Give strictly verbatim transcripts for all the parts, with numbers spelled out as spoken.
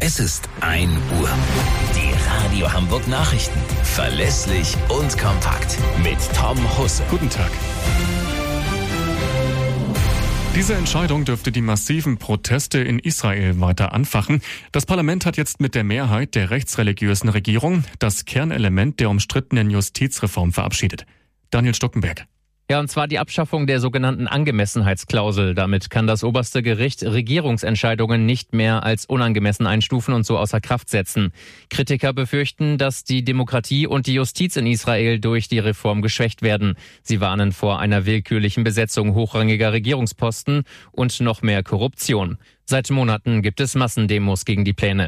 Es ist ein Uhr. Die Radio Hamburg Nachrichten. Verlässlich und kompakt. Mit Tom Husse. Guten Tag. Diese Entscheidung dürfte die massiven Proteste in Israel weiter anfachen. Das Parlament hat jetzt mit der Mehrheit der rechtsreligiösen Regierung das Kernelement der umstrittenen Justizreform verabschiedet. Daniel Stuckenberg. Ja, und zwar die Abschaffung der sogenannten Angemessenheitsklausel. Damit kann das oberste Gericht Regierungsentscheidungen nicht mehr als unangemessen einstufen und so außer Kraft setzen. Kritiker befürchten, dass die Demokratie und die Justiz in Israel durch die Reform geschwächt werden. Sie warnen vor einer willkürlichen Besetzung hochrangiger Regierungsposten und noch mehr Korruption. Seit Monaten gibt es Massendemos gegen die Pläne.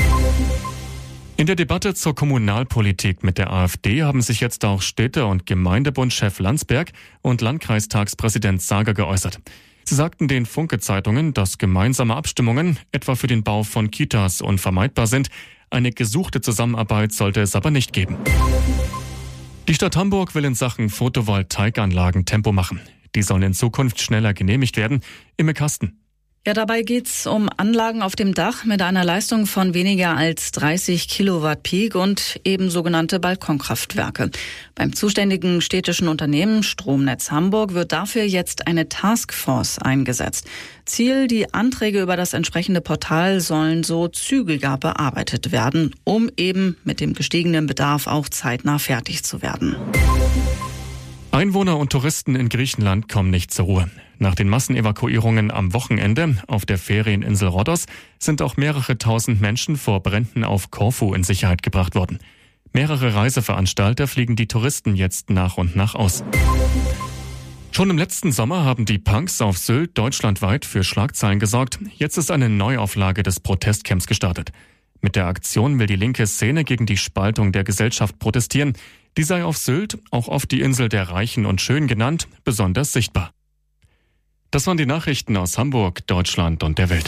In der Debatte zur Kommunalpolitik mit der AfD haben sich jetzt auch Städte- und Gemeindebundchef Landsberg und Landkreistagspräsident Sager geäußert. Sie sagten den Funke-Zeitungen, dass gemeinsame Abstimmungen, etwa für den Bau von Kitas, unvermeidbar sind. Eine gesuchte Zusammenarbeit sollte es aber nicht geben. Die Stadt Hamburg will in Sachen Photovoltaikanlagen Tempo machen. Die sollen in Zukunft schneller genehmigt werden. Imme Kasten. Ja, dabei geht's um Anlagen auf dem Dach mit einer Leistung von weniger als dreißig Kilowatt Peak und eben sogenannte Balkonkraftwerke. Beim zuständigen städtischen Unternehmen Stromnetz Hamburg wird dafür jetzt eine Taskforce eingesetzt. Ziel, die Anträge über das entsprechende Portal sollen so zügiger bearbeitet werden, um eben mit dem gestiegenen Bedarf auch zeitnah fertig zu werden. Einwohner und Touristen in Griechenland kommen nicht zur Ruhe. Nach den Massenevakuierungen am Wochenende auf der Ferieninsel Rhodos sind auch mehrere tausend Menschen vor Bränden auf Korfu in Sicherheit gebracht worden. Mehrere Reiseveranstalter fliegen die Touristen jetzt nach und nach aus. Schon im letzten Sommer haben die Punks auf Sylt deutschlandweit für Schlagzeilen gesorgt. Jetzt ist eine Neuauflage des Protestcamps gestartet. Mit der Aktion will die linke Szene gegen die Spaltung der Gesellschaft protestieren. Die sei auf Sylt, auch oft die Insel der Reichen und Schönen genannt, besonders sichtbar. Das waren die Nachrichten aus Hamburg, Deutschland und der Welt.